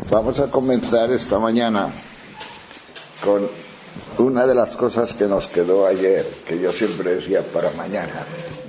Vamos a comenzar esta mañana con una de las cosas que nos quedó ayer, que yo siempre decía para mañana.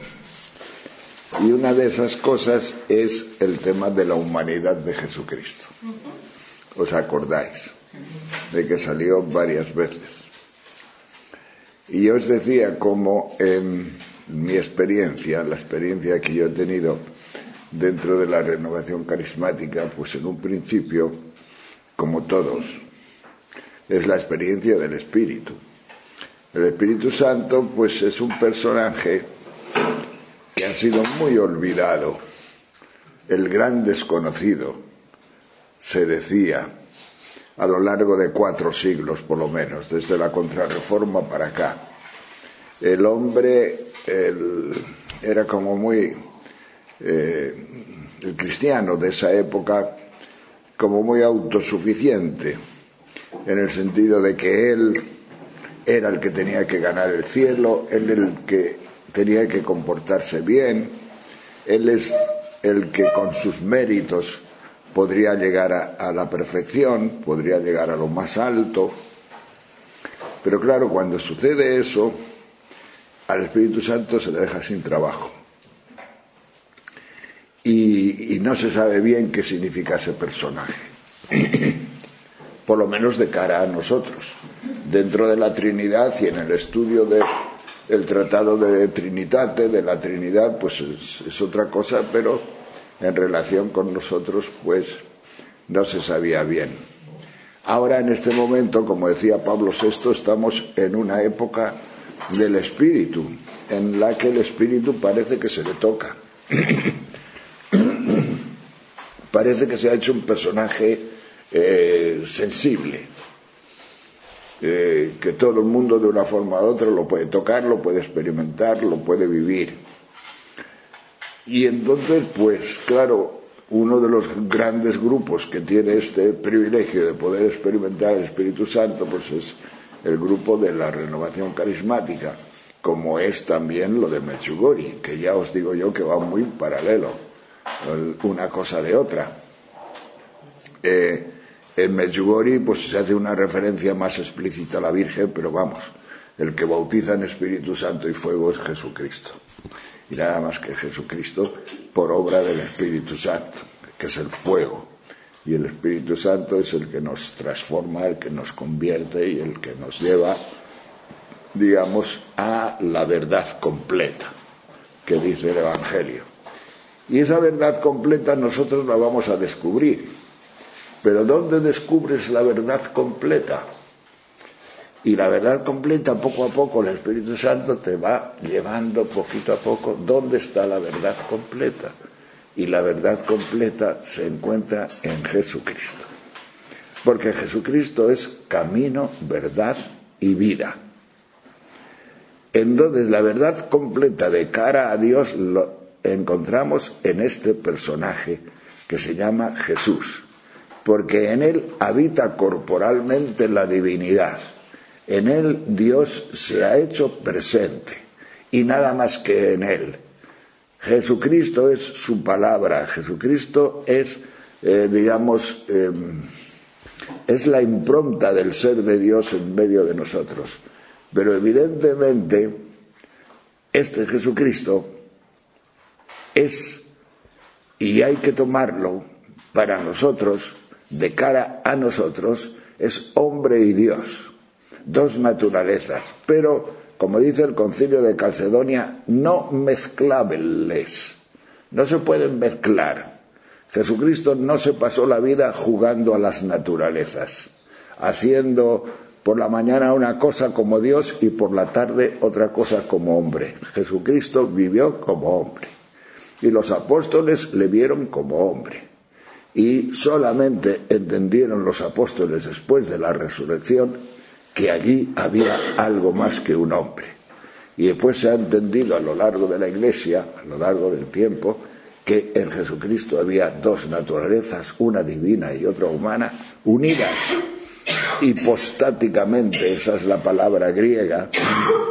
Y una de esas cosas es el tema de la humanidad de Jesucristo. ¿Os acordáis? De que salió varias veces. Y yo os decía cómo en mi experiencia, la experiencia que yo he tenido dentro de la renovación carismática, pues en un principio, como todos, es la experiencia del Espíritu. El Espíritu Santo, pues es un personaje que ha sido muy olvidado, el gran desconocido, se decía, a lo largo de 4 siglos por lo menos, desde la Contrarreforma para acá. El hombre era como muy, el cristiano de esa época, como muy autosuficiente, en el sentido de que él era el que tenía que ganar el cielo, él el que tenía que comportarse bien, él es el que con sus méritos podría llegar a la perfección, podría llegar a lo más alto. Pero claro, cuando sucede eso, al Espíritu Santo se le deja sin trabajo. Y no se sabe bien qué significa ese personaje. Por lo menos de cara a nosotros. Dentro de la Trinidad y en el estudio del Tratado de Trinitate, de la Trinidad, pues es otra cosa, pero en relación con nosotros, pues no se sabía bien. Ahora, en este momento, como decía Pablo VI, estamos en una época del Espíritu, en la que el Espíritu parece que se le toca. Parece que se ha hecho un personaje sensible, que todo el mundo de una forma u otra lo puede tocar, lo puede experimentar, lo puede vivir. Y entonces, pues claro, uno de los grandes grupos que tiene este privilegio de poder experimentar el Espíritu Santo, pues es el grupo de la renovación carismática, como es también lo de Medjugorje, que ya os digo yo que va muy paralelo, una cosa de otra. En Medjugorje pues se hace una referencia más explícita a la Virgen, pero vamos, el que bautiza en Espíritu Santo y fuego es Jesucristo. Y nada más que Jesucristo por obra del Espíritu Santo, que es el fuego. Y el Espíritu Santo es el que nos transforma, el que nos convierte y el que nos lleva, digamos, a la verdad completa, que dice el Evangelio. Y esa verdad completa nosotros la vamos a descubrir. Pero ¿dónde descubres la verdad completa? Y la verdad completa, poco a poco, el Espíritu Santo te va llevando poquito a poco dónde está la verdad completa. Y la verdad completa se encuentra en Jesucristo. Porque Jesucristo es camino, verdad y vida. Entonces, la verdad completa de cara a Dios lo encontramos en este personaje que se llama Jesús. Porque en él habita corporalmente la divinidad. En él Dios se ha hecho presente, y nada más que en él. Jesucristo es su palabra, Jesucristo es, es la impronta del ser de Dios en medio de nosotros. Pero evidentemente, este Jesucristo es, y hay que tomarlo para nosotros, de cara a nosotros, es hombre y Dios, 2 naturalezas, pero, como dice el Concilio de Calcedonia, no mezclables, no se pueden mezclar. Jesucristo no se pasó la vida jugando a las naturalezas, haciendo por la mañana una cosa como Dios y por la tarde otra cosa como hombre. Jesucristo vivió como hombre, y los apóstoles le vieron como hombre. Y solamente entendieron los apóstoles después de la resurrección que allí había algo más que un hombre. Y después se ha entendido a lo largo de la Iglesia, a lo largo del tiempo, que en Jesucristo había 2 naturalezas, una divina y otra humana, unidas hipostáticamente, esa es la palabra griega,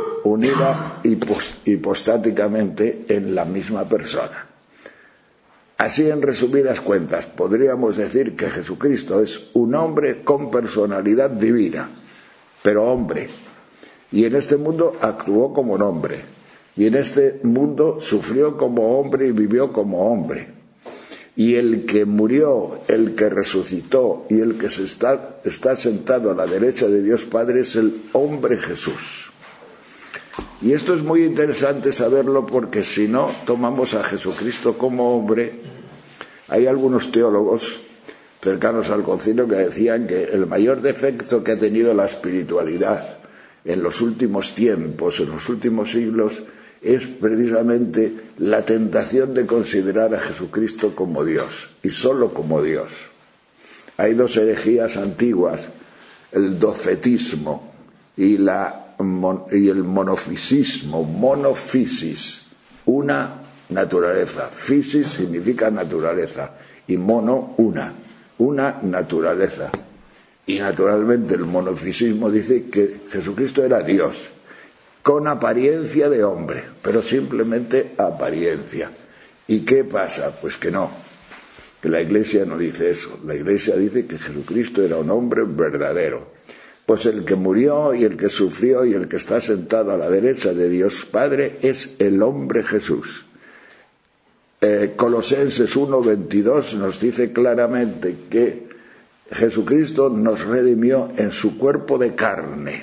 unida hipostáticamente en la misma persona. Así, en resumidas cuentas, podríamos decir que Jesucristo es un hombre con personalidad divina, pero hombre. Y en este mundo actuó como un hombre. Y en este mundo sufrió como hombre y vivió como hombre. Y el que murió, el que resucitó y el que está sentado a la derecha de Dios Padre es el hombre Jesús. Y esto es muy interesante saberlo, porque si no tomamos a Jesucristo como hombre, hay algunos teólogos cercanos al concilio que decían que el mayor defecto que ha tenido la espiritualidad en los últimos tiempos, en los últimos siglos, es precisamente la tentación de considerar a Jesucristo como Dios, y solo como Dios. Hay dos herejías antiguas, el docetismo y el monofisismo, monofisis, una naturaleza. Fisis significa naturaleza y mono, una naturaleza. Y naturalmente el monofisismo dice que Jesucristo era Dios, con apariencia de hombre, pero simplemente apariencia. ¿Y qué pasa? Pues que no, que la Iglesia no dice eso. La Iglesia dice que Jesucristo era un hombre verdadero. Pues el que murió y el que sufrió y el que está sentado a la derecha de Dios Padre es el hombre Jesús. Colosenses 1:22 nos dice claramente que Jesucristo nos redimió en su cuerpo de carne.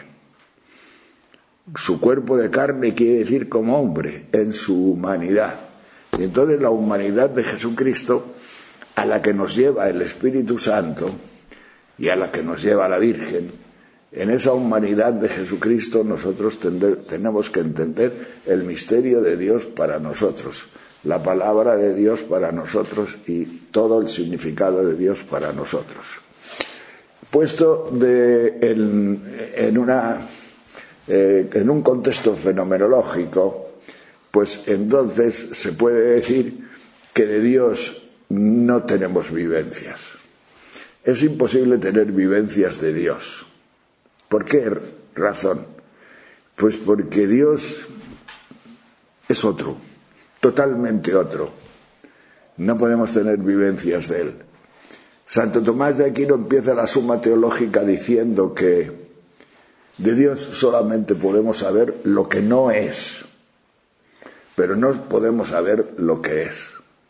Su cuerpo de carne quiere decir como hombre, en su humanidad. Y entonces la humanidad de Jesucristo, a la que nos lleva el Espíritu Santo y a la que nos lleva la Virgen, en esa humanidad de Jesucristo nosotros tenemos que entender el misterio de Dios para nosotros, la palabra de Dios para nosotros y todo el significado de Dios para nosotros. Puesto en un contexto fenomenológico, pues entonces se puede decir que de Dios no tenemos vivencias. Es imposible tener vivencias de Dios. ¿Por qué razón? Pues porque Dios es otro, totalmente otro. No podemos tener vivencias de Él. Santo Tomás de Aquino empieza la Suma Teológica diciendo que de Dios solamente podemos saber lo que no es, pero no podemos saber lo que es.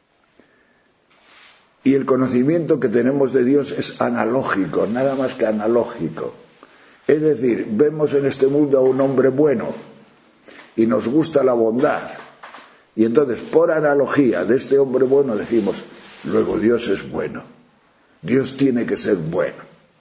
Y el conocimiento que tenemos de Dios es analógico, nada más que analógico. Es decir, vemos en este mundo a un hombre bueno y nos gusta la bondad. Y entonces, por analogía de este hombre bueno, decimos, luego Dios es bueno. Dios tiene que ser bueno.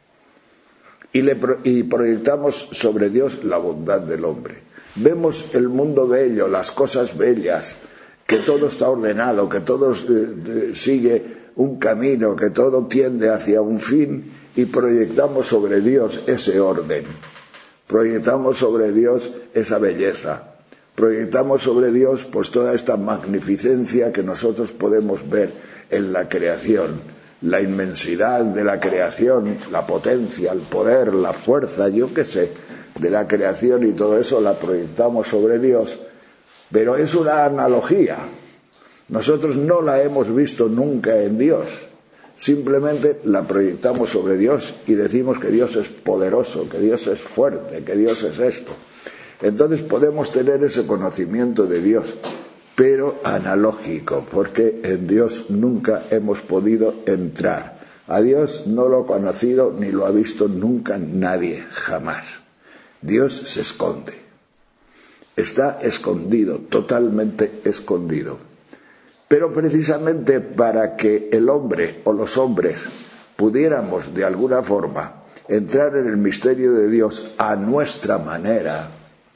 Y proyectamos sobre Dios la bondad del hombre. Vemos el mundo bello, las cosas bellas, que todo está ordenado, que todo sigue un camino, que todo tiende hacia un fin, y proyectamos sobre Dios ese orden. Proyectamos sobre Dios esa belleza. Proyectamos sobre Dios pues toda esta magnificencia que nosotros podemos ver en la creación. La inmensidad de la creación, la potencia, el poder, la fuerza, yo qué sé, de la creación, y todo eso la proyectamos sobre Dios, pero es una analogía. Nosotros no la hemos visto nunca en Dios, simplemente la proyectamos sobre Dios y decimos que Dios es poderoso, que Dios es fuerte, que Dios es esto. Entonces podemos tener ese conocimiento de Dios, pero analógico, porque en Dios nunca hemos podido entrar. A Dios no lo ha conocido ni lo ha visto nunca nadie, jamás. Dios se esconde. Está escondido, totalmente escondido. Pero precisamente para que el hombre o los hombres pudiéramos de alguna forma entrar en el misterio de Dios a nuestra manera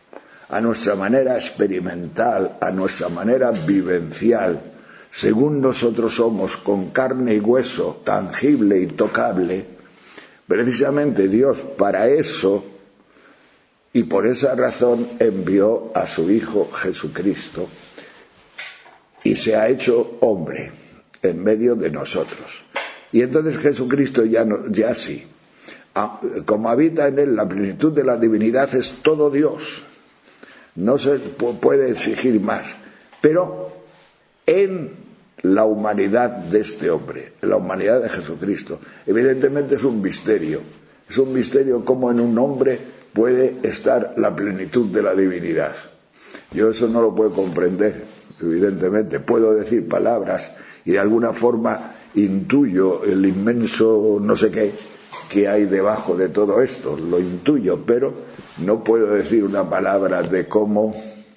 experimental, a nuestra manera vivencial, según nosotros somos, con carne y hueso, tangible y tocable, precisamente Dios para eso y por esa razón envió a su Hijo Jesucristo y se ha hecho hombre en medio de nosotros. Y entonces Jesucristo ya sí, como habita en él la plenitud de la divinidad, es todo Dios. No se puede exigir más, pero en la humanidad de este hombre, la humanidad de Jesucristo. Evidentemente es un misterio cómo en un hombre puede estar la plenitud de la divinidad. Yo eso no lo puedo comprender, evidentemente. Puedo decir palabras y de alguna forma intuyo el inmenso no sé qué que hay debajo de todo esto, lo intuyo, pero no puedo decir una palabra de cómo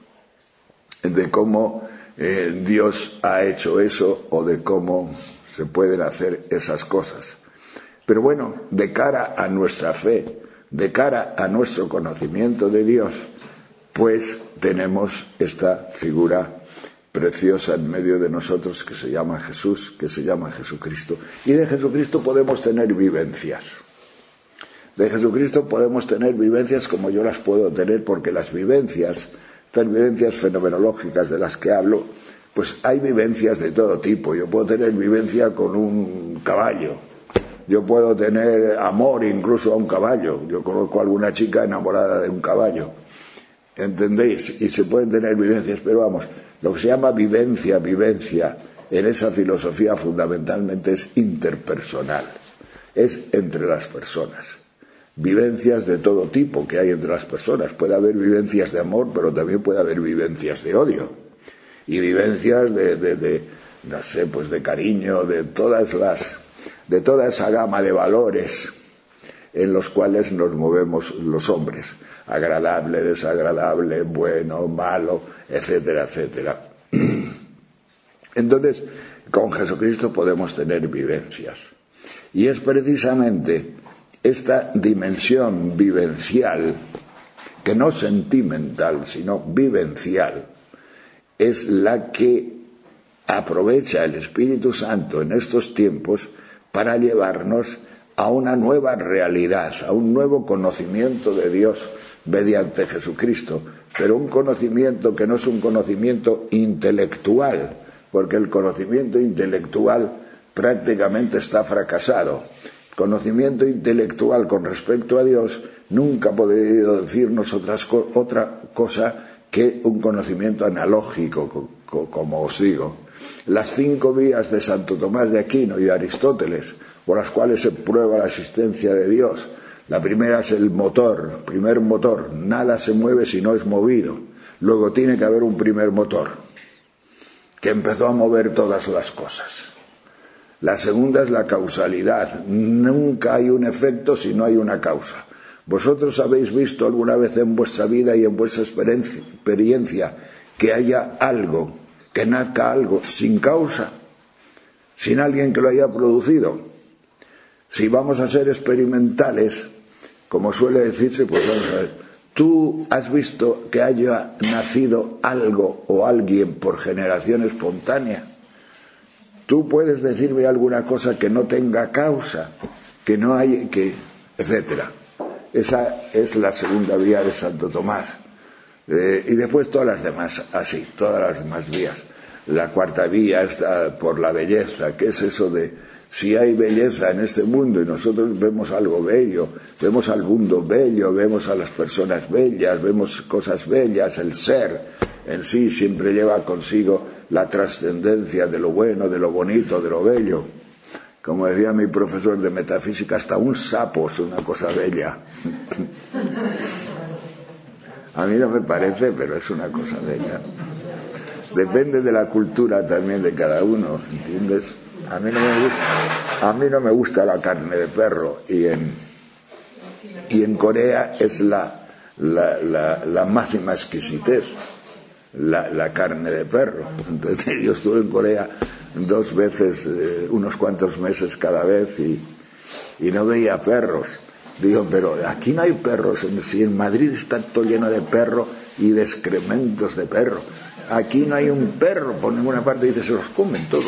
Dios ha hecho eso o de cómo se pueden hacer esas cosas. Pero bueno, de cara a nuestra fe, de cara a nuestro conocimiento de Dios, pues tenemos esta figura preciosa en medio de nosotros que se llama Jesús, que se llama Jesucristo. Y de Jesucristo podemos tener vivencias. De Jesucristo podemos tener vivencias como yo las puedo tener, porque las vivencias, estas vivencias fenomenológicas de las que hablo, pues hay vivencias de todo tipo. Yo puedo tener vivencia con un caballo. Yo puedo tener amor incluso a un caballo. Yo conozco a alguna chica enamorada de un caballo. ¿Entendéis? Y se pueden tener vivencias, pero vamos, lo que se llama vivencia en esa filosofía fundamentalmente es interpersonal, es entre las personas. Vivencias de todo tipo que hay entre las personas. Puede haber vivencias de amor, pero también puede haber vivencias de odio. Y vivencias no sé, pues de cariño, de toda esa gama de valores en los cuales nos movemos los hombres, agradable, desagradable, bueno, malo, etcétera, etcétera. Entonces, con Jesucristo podemos tener vivencias. Y es precisamente esta dimensión vivencial, que no sentimental, sino vivencial, es la que aprovecha el Espíritu Santo en estos tiempos para llevarnos a una nueva realidad, a un nuevo conocimiento de Dios mediante Jesucristo, pero un conocimiento que no es un conocimiento intelectual, porque el conocimiento intelectual prácticamente está fracasado. Conocimiento intelectual con respecto a Dios nunca ha podido decirnos otra cosa que un conocimiento analógico, como os digo. Las 5 vías de Santo Tomás de Aquino y de Aristóteles, por las cuales se prueba la existencia de Dios. La primera es el motor, primer motor, nada se mueve si no es movido. Luego tiene que haber un primer motor, que empezó a mover todas las cosas. La segunda es la causalidad, nunca hay un efecto si no hay una causa. ¿Vosotros habéis visto alguna vez en vuestra vida y en vuestra experiencia que haya algo, que nazca algo sin causa, sin alguien que lo haya producido? Si vamos a ser experimentales, como suele decirse, pues vamos a ver. ¿Tú has visto que haya nacido algo o alguien por generación espontánea? ¿Tú puedes decirme alguna cosa que no tenga causa, que no hay, etcétera? Esa es la segunda vía de Santo Tomás. Y después todas las demás, así, todas las demás vías. La cuarta vía está por la belleza, que es eso de si hay belleza en este mundo y nosotros vemos algo bello, vemos al mundo bello, vemos a las personas bellas, vemos cosas bellas, el ser en sí siempre lleva consigo la trascendencia de lo bueno, de lo bonito, de lo bello. Como decía mi profesor de metafísica, hasta un sapo es una cosa bella. A mí no me parece, pero es una cosa bella. Depende de la cultura también de cada uno, ¿entiendes? A mí no me gusta la carne de perro y en Corea es la máxima exquisitez, la carne de perro. Entonces yo estuve en Corea 2 veces, unos cuantos meses cada vez y no veía perros. Digo, pero aquí no hay perros, si en Madrid está todo lleno de perro y de excrementos de perro. Aquí no hay un perro por ninguna parte, dice, se los comen todos.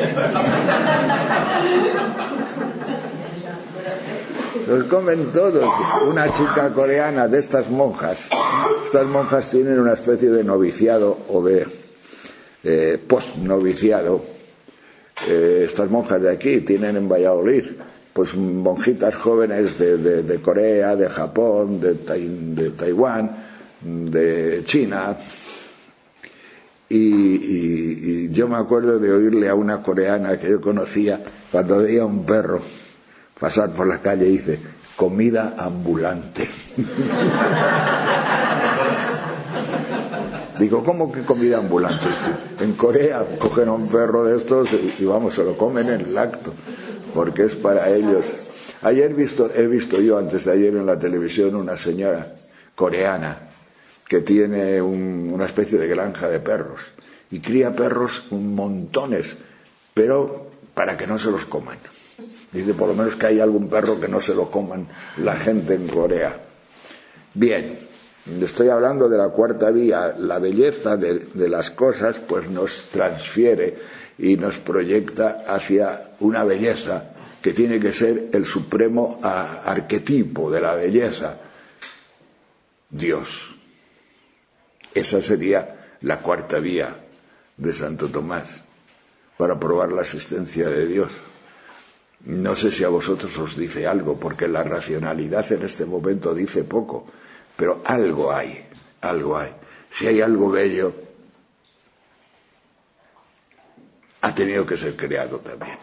Los comen todos. Una chica coreana de estas monjas tienen una especie de noviciado o de post-noviciado. Estas monjas de aquí tienen en Valladolid pues monjitas jóvenes de Corea, de Japón, de Taiwán, de China, y yo me acuerdo de oírle a una coreana que yo conocía, cuando veía un perro pasar por la calle, dice: comida ambulante. Digo, ¿cómo que comida ambulante? En Corea cogen a un perro de estos y vamos, se lo comen en el acto, porque es para ellos. He visto yo antes de ayer en la televisión una señora coreana que tiene una especie de granja de perros y cría perros montones, pero para que no se los coman. Dice, por lo menos que haya algún perro que no se lo coman la gente en Corea. Bien, estoy hablando de la cuarta vía. La belleza de las cosas pues nos transfiere y nos proyecta hacia una belleza que tiene que ser el supremo arquetipo de la belleza: Dios. Esa sería la cuarta vía de Santo Tomás para probar la existencia de Dios. No sé si a vosotros os dice algo, porque la racionalidad en este momento dice poco, pero algo hay. Si hay algo bello, ha tenido que ser creado también.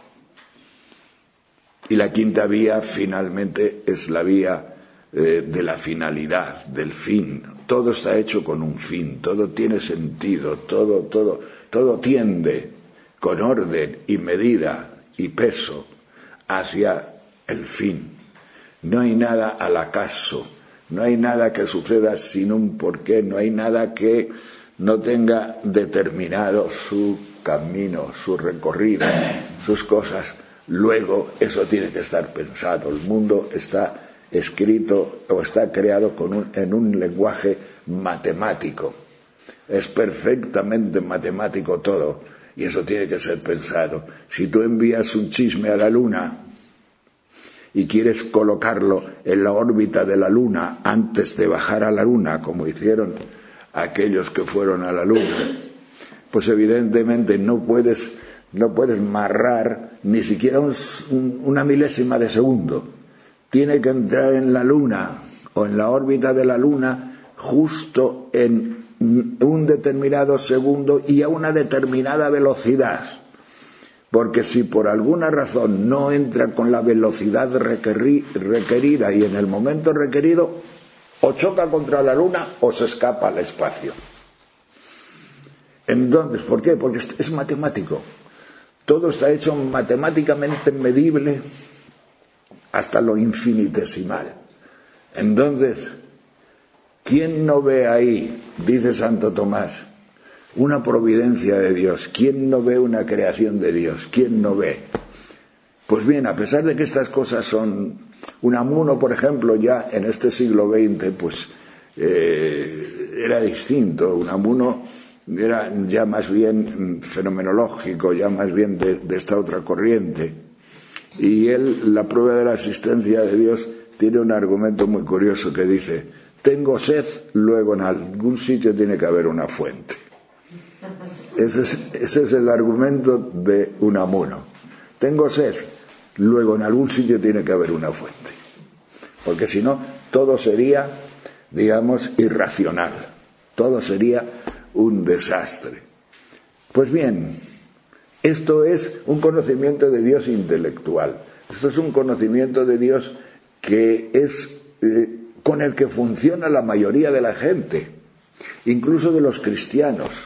Y la quinta vía finalmente es la vía de la finalidad, del fin. Todo está hecho con un fin, todo tiene sentido, todo tiende con orden y medida y peso hacia el fin. No hay nada al acaso, no hay nada que suceda sin un porqué, no hay nada que no tenga determinado su camino, su recorrido, sus cosas. Luego eso tiene que estar pensado. El mundo está escrito o está creado en un lenguaje matemático. Es perfectamente matemático todo, y eso tiene que ser pensado. Si tú envías un chisme a la Luna y quieres colocarlo en la órbita de la Luna antes de bajar a la Luna, como hicieron aquellos que fueron a la Luna, pues evidentemente no puedes marrar ni siquiera una milésima de segundo. Tiene que entrar en la Luna o en la órbita de la Luna justo en un determinado segundo y a una determinada velocidad. Porque si por alguna razón no entra con la velocidad requerida y en el momento requerido, o choca contra la Luna o se escapa al espacio. Entonces, ¿por qué? Porque es matemático. Todo está hecho matemáticamente medible hasta lo infinitesimal. Entonces, ¿quién no ve ahí, dice Santo Tomás, una providencia de Dios? ¿Quién no ve una creación de Dios? ¿Quién no ve? Pues bien, a pesar de que estas cosas son... Unamuno, por ejemplo, ya en este siglo XX, pues era distinto. Unamuno era ya más bien fenomenológico, ya más bien de esta otra corriente. Y él, la prueba de la existencia de Dios, tiene un argumento muy curioso que dice: tengo sed, luego en algún sitio tiene que haber una fuente. Ese es el argumento de Unamuno. Tengo sed, luego en algún sitio tiene que haber una fuente. Porque si no, todo sería, digamos, irracional. Todo sería un desastre. Pues bien, esto es un conocimiento de Dios intelectual. Esto es un conocimiento de Dios que es con el que funciona la mayoría de la gente, incluso de los cristianos.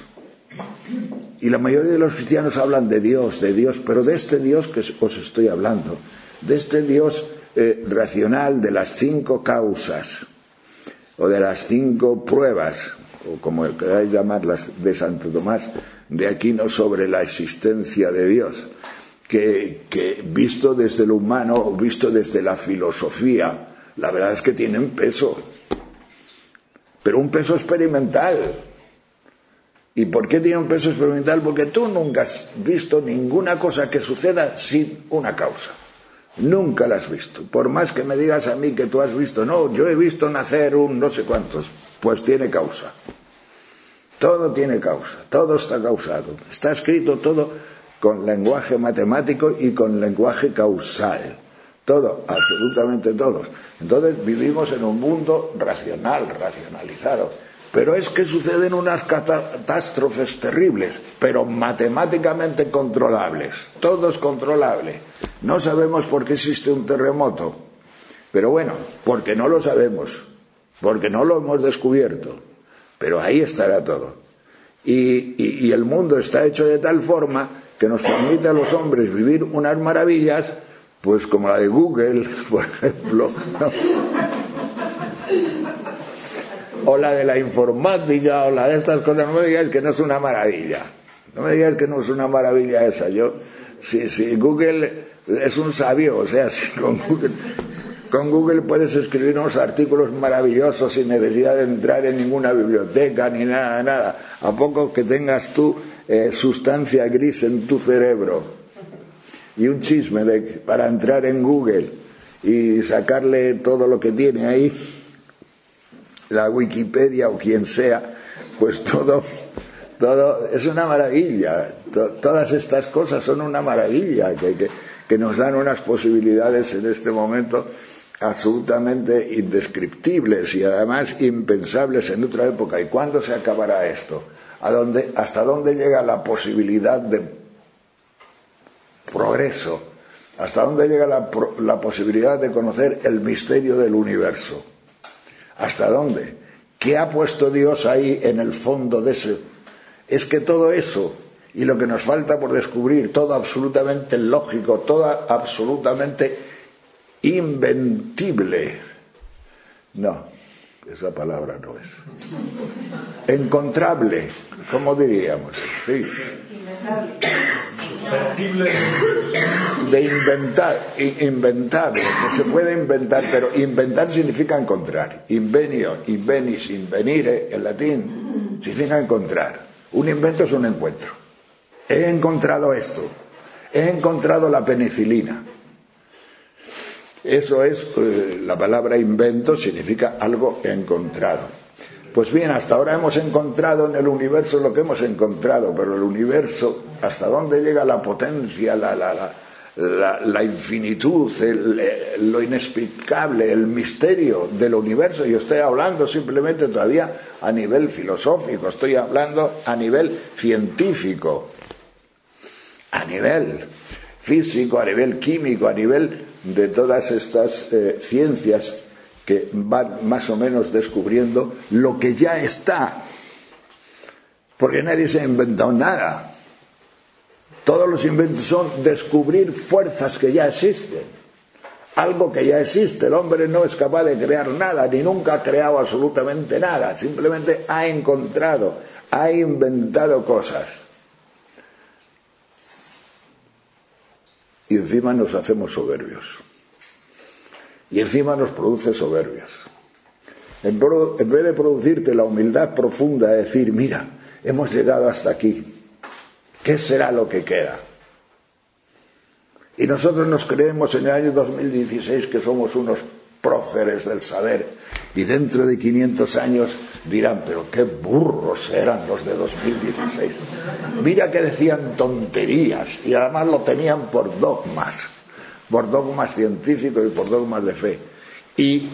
Y la mayoría de los cristianos hablan de Dios, pero de este Dios que os estoy hablando, de este Dios racional, de las 5 causas, o de las 5 pruebas, o como queráis llamarlas, de Santo Tomás de Aquino sobre la existencia de Dios, que visto desde lo humano o visto desde la filosofía, la verdad es que tienen peso, pero un peso experimental. ¿Y por qué tiene un peso experimental? Porque tú nunca has visto ninguna cosa que suceda sin una causa. Nunca la has visto. Por más que me digas a mí que tú has visto, no, yo he visto nacer un no sé cuántos, pues tiene causa. Todo tiene causa, todo está causado. Está escrito todo con lenguaje matemático y con lenguaje causal. Todo, absolutamente todo. Entonces vivimos en un mundo racional, racionalizado. Pero es que suceden unas catástrofes terribles, pero matemáticamente controlables. Todo es controlable. No sabemos por qué existe un terremoto. Pero bueno, porque no lo sabemos, porque no lo hemos descubierto. Pero ahí estará todo. Y el mundo está hecho de tal forma que nos permite a los hombres vivir unas maravillas, pues como la de Google, por ejemplo, ¿no? O la de la informática, o la de estas cosas. No me digáis que no es una maravilla. No me digáis que no es una maravilla esa. Si Google es un sabio, o sea, si con Google puedes escribir unos artículos maravillosos sin necesidad de entrar en ninguna biblioteca ni nada. A poco que tengas tú sustancia gris en tu cerebro y un chisme para entrar en Google y sacarle todo lo que tiene ahí, la Wikipedia o quien sea, pues todo es una maravilla. Todas estas cosas son una maravilla que nos dan unas posibilidades en este momento absolutamente indescriptibles y además impensables en otra época. ¿Y cuándo se acabará esto? ¿Hasta dónde llega la posibilidad de progreso? ¿Hasta dónde llega la posibilidad de conocer el misterio del universo? ¿Hasta dónde? ¿Qué ha puesto Dios ahí en el fondo de ese? Es que todo eso y lo que nos falta por descubrir, todo absolutamente lógico, todo absolutamente inventible. No, esa palabra no es. Encontrable, ¿cómo diríamos? Sí. De inventable, que se puede inventar, pero inventar significa encontrar. Invenio, invenis, invenire, en latín, significa encontrar. Un invento es un encuentro. He encontrado esto, he encontrado la penicilina. Eso es, la palabra invento significa algo encontrado. Pues bien, hasta ahora hemos encontrado en el universo lo que hemos encontrado, pero el universo, ¿hasta dónde llega la potencia, la infinitud, lo inexplicable, el misterio del universo? Yo estoy hablando simplemente todavía a nivel filosófico, estoy hablando a nivel científico, a nivel físico, a nivel químico, a nivel de todas estas ciencias que van más o menos descubriendo lo que ya está, porque nadie se ha inventado nada. Todos los inventos son descubrir fuerzas que ya existen, algo que ya existe. El hombre no es capaz de crear nada, ni nunca ha creado absolutamente nada, simplemente ha encontrado, ha inventado cosas. Y encima nos hacemos soberbios. Y encima nos produce soberbias. En vez de producirte la humildad profunda de decir, mira, hemos llegado hasta aquí, ¿qué será lo que queda? Y nosotros nos creemos en el año 2016 que somos unos próceres del saber, y dentro de 500 años dirán, pero qué burros eran los de 2016. Mira que decían tonterías, y además lo tenían por dogmas científicos y por dogmas de fe. Y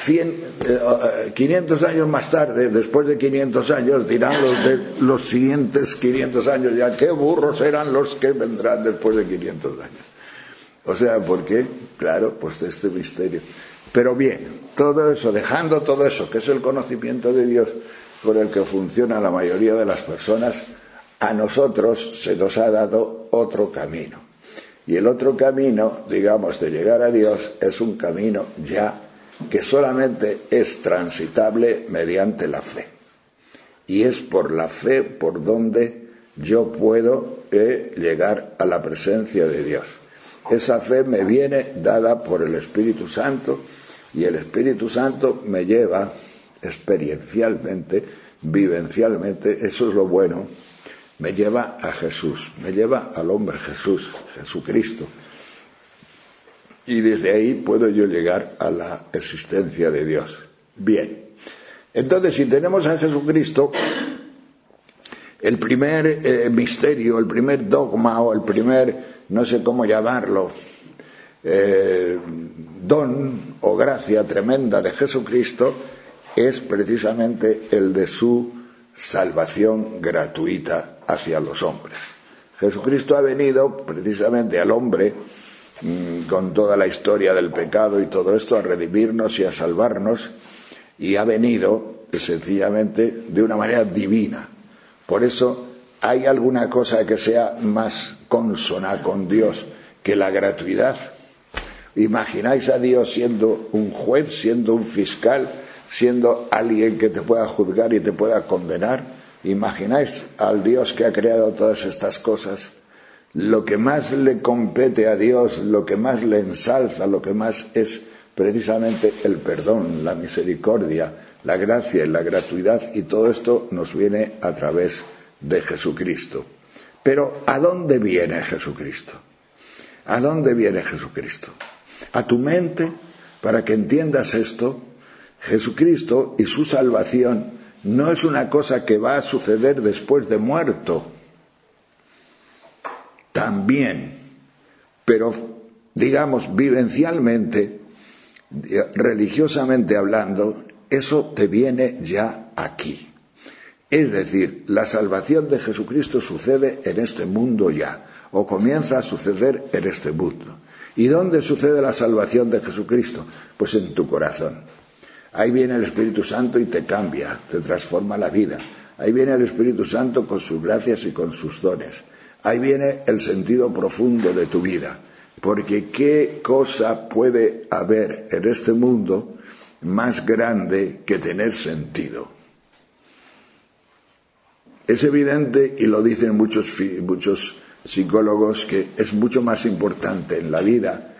500 años más tarde, después de 500 años, dirán los siguientes 500 años ya, qué burros eran los que vendrán después de 500 años. O sea, ¿por qué? Claro, pues de este misterio. Pero bien, todo eso, dejando todo eso, que es el conocimiento de Dios por el que funciona la mayoría de las personas, a nosotros se nos ha dado otro camino. Y el otro camino, digamos, de llegar a Dios es un camino ya que solamente es transitable mediante la fe. Y es por la fe por donde yo puedo llegar a la presencia de Dios. Esa fe me viene dada por el Espíritu Santo, y el Espíritu Santo me lleva experiencialmente, vivencialmente, eso es lo bueno, me lleva a Jesús, me lleva al hombre Jesús, Jesucristo. Y desde ahí puedo yo llegar a la existencia de Dios. Bien, entonces si tenemos a Jesucristo, el primer misterio, el primer dogma o el primer, no sé cómo llamarlo, don o gracia tremenda de Jesucristo es precisamente el de su salvación gratuita hacia los hombres. Jesucristo ha venido precisamente al hombre, con toda la historia del pecado y todo esto, a redimirnos y a salvarnos, y ha venido sencillamente de una manera divina. Por eso, ¿hay alguna cosa que sea más consona con Dios que la gratuidad? ¿Imagináis a Dios siendo un juez, siendo un fiscal, siendo alguien que te pueda juzgar y te pueda condenar? ¿Imagináis al Dios que ha creado todas estas cosas? Lo que más le compete a Dios, lo que más le ensalza, lo que más es precisamente el perdón, la misericordia, la gracia y la gratuidad, y todo esto nos viene a través de Jesucristo. Pero ¿a dónde viene Jesucristo? ¿A dónde viene Jesucristo? A tu mente, para que entiendas esto. Jesucristo y su salvación no es una cosa que va a suceder después de muerto. También, pero digamos vivencialmente, religiosamente hablando, eso te viene ya aquí. Es decir, la salvación de Jesucristo sucede en este mundo ya, o comienza a suceder en este mundo. ¿Y dónde sucede la salvación de Jesucristo? Pues en tu corazón. Ahí viene el Espíritu Santo y te cambia, te transforma la vida. Ahí viene el Espíritu Santo con sus gracias y con sus dones. Ahí viene el sentido profundo de tu vida. Porque ¿qué cosa puede haber en este mundo más grande que tener sentido? Es evidente, y lo dicen muchos psicólogos, que es mucho más importante en la vida.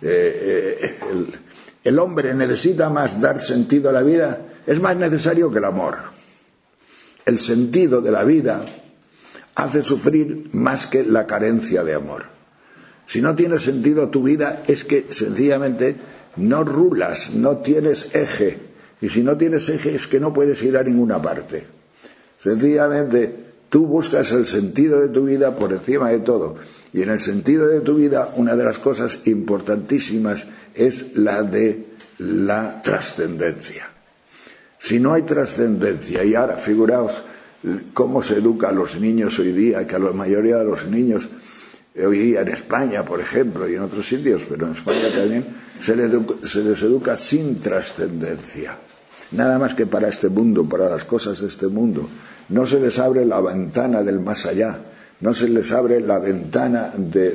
El hombre necesita más dar sentido a la vida, es más necesario que el amor. El sentido de la vida hace sufrir más que la carencia de amor. Si no tienes sentido tu vida, es que sencillamente no rulas, no tienes eje. Y si no tienes eje, es que no puedes ir a ninguna parte. Sencillamente, tú buscas el sentido de tu vida por encima de todo. Y en el sentido de tu vida, una de las cosas importantísimas es la de la trascendencia. Si no hay trascendencia, y ahora figuraos cómo se educa a los niños hoy día, que a la mayoría de los niños hoy día en España, por ejemplo, y en otros sitios, pero en España también, se les educa sin trascendencia. Nada más que para este mundo, para las cosas de este mundo. No se les abre la ventana del más allá, no se les abre la ventana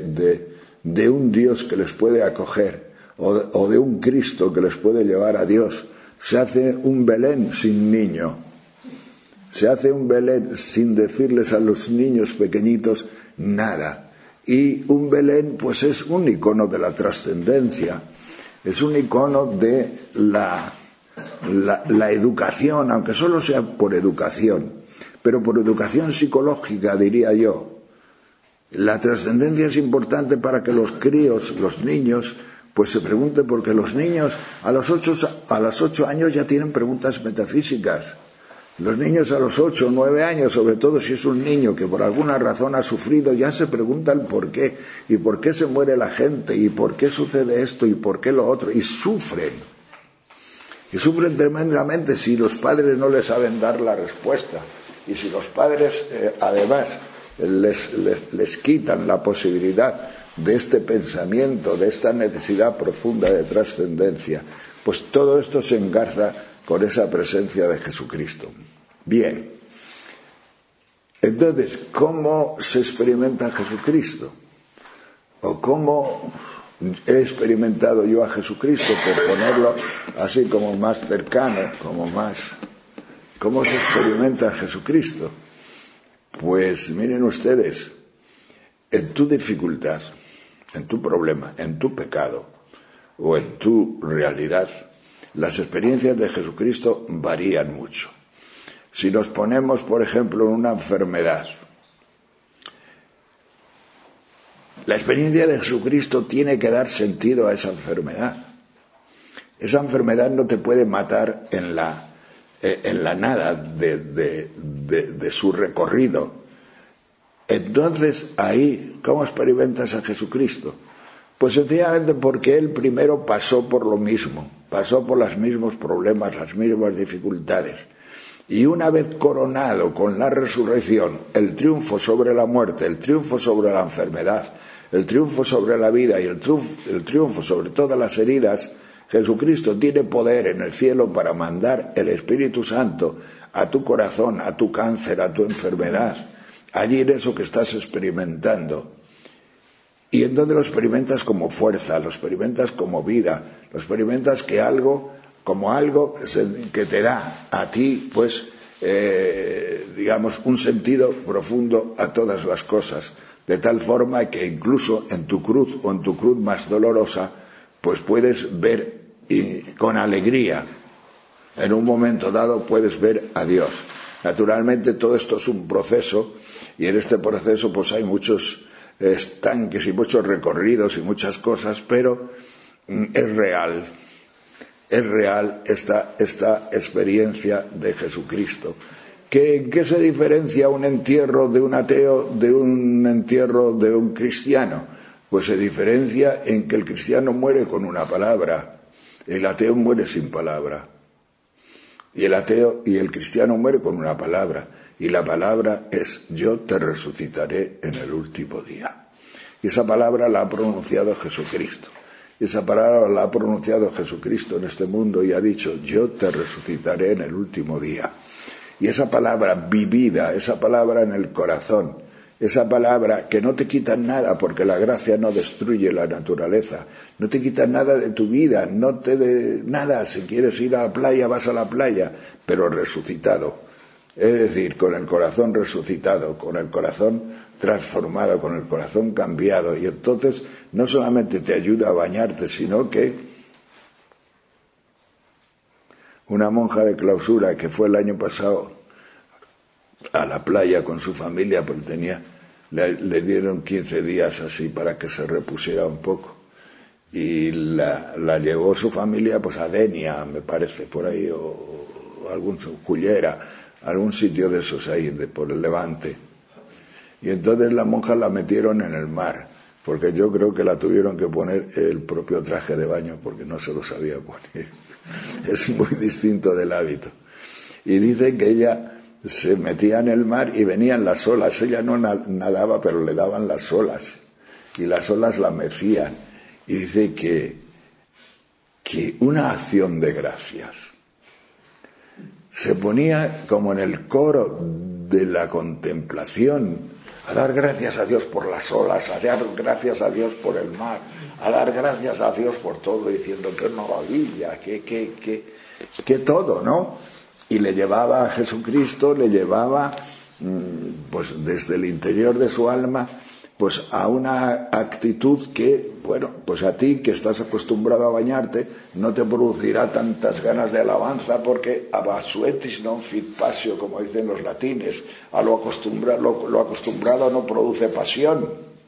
de un Dios que les puede acoger, o de un Cristo que les puede llevar a Dios. Se hace un Belén sin niño, se hace un Belén sin decirles a los niños pequeñitos nada. Y un Belén pues es un icono de la trascendencia, es un icono de la educación, aunque solo sea por educación, pero por educación psicológica, diría yo. La trascendencia es importante para que los críos, los niños, pues se pregunten, porque los niños a los 8 años ya tienen preguntas metafísicas. Los niños a los 8 o 9 años, sobre todo si es un niño que por alguna razón ha sufrido, ya se preguntan por qué, y por qué se muere la gente, y por qué sucede esto, y por qué lo otro, y sufren. Y sufren tremendamente si los padres no les saben dar la respuesta. Y si los padres, además, les quitan la posibilidad de este pensamiento, de esta necesidad profunda de trascendencia, pues todo esto se engarza con esa presencia de Jesucristo. Bien. Entonces, ¿cómo se experimenta Jesucristo? ¿O cómo he experimentado yo a Jesucristo, por ponerlo así como más cercano, ¿cómo se experimenta a Jesucristo? Pues miren ustedes, en tu dificultad, en tu problema, en tu pecado o en tu realidad, las experiencias de Jesucristo varían mucho. Si nos ponemos, por ejemplo, en una enfermedad, la experiencia de Jesucristo tiene que dar sentido a esa enfermedad. Esa enfermedad no te puede matar en la nada de su recorrido. Entonces, ahí, ¿cómo experimentas a Jesucristo? Pues sencillamente porque él primero pasó por lo mismo, pasó por los mismos problemas, las mismas dificultades. Y una vez coronado con la resurrección, el triunfo sobre la muerte, el triunfo sobre la enfermedad, el triunfo sobre la vida y el triunfo sobre todas las heridas, Jesucristo tiene poder en el cielo para mandar el Espíritu Santo a tu corazón, a tu cáncer, a tu enfermedad, allí en eso que estás experimentando. Y entonces lo experimentas como fuerza, lo experimentas como vida, lo experimentas como algo que te da a ti, pues, digamos, un sentido profundo a todas las cosas, de tal forma que incluso en tu cruz o en tu cruz más dolorosa, pues puedes ver con alegría, en un momento dado puedes ver a Dios. Naturalmente todo esto es un proceso, y en este proceso pues hay muchos estanques y muchos recorridos y muchas cosas, pero es real esta experiencia de Jesucristo. ¿En qué se diferencia un entierro de un ateo de un entierro de un cristiano? Pues se diferencia en que el cristiano muere con una palabra, el ateo muere sin palabra. Y el ateo y el cristiano muere con una palabra, y la palabra es: yo te resucitaré en el último día. Y esa palabra la ha pronunciado Jesucristo. Y esa palabra la ha pronunciado Jesucristo en este mundo y ha dicho: yo te resucitaré en el último día. Y esa palabra vivida, esa palabra en el corazón, esa palabra que no te quita nada, porque la gracia no destruye la naturaleza, no te quita nada de tu vida, no te de nada. Si quieres ir a la playa, vas a la playa, pero resucitado. Es decir, con el corazón resucitado, con el corazón transformado, con el corazón cambiado. Y entonces no solamente te ayuda a bañarte, sino que una monja de clausura que fue el año pasado a la playa con su familia, porque le dieron 15 días así para que se repusiera un poco, y la llevó su familia pues a Denia, me parece, por ahí, o algún Cullera, algún sitio de esos ahí, por el Levante. Y entonces la monja la metieron en el mar, porque yo creo que la tuvieron que poner el propio traje de baño, porque no se lo sabía poner. Es muy distinto del hábito. Y dice que ella se metía en el mar y venían las olas. Ella no nadaba, pero le daban las olas, y las olas la mecían. Y dice que una acción de gracias se ponía como en el coro de la contemplación, a dar gracias a Dios por las olas, a dar gracias a Dios por el mar, a dar gracias a Dios por todo, diciendo: qué maravilla, que todo, ¿no? Y le llevaba a Jesucristo, le llevaba pues desde el interior de su alma pues a una actitud que, bueno, pues a ti que estás acostumbrado a bañarte no te producirá tantas ganas de alabanza, porque abasuetis non fit passio, como dicen los latines, a lo acostumbrado no produce pasión.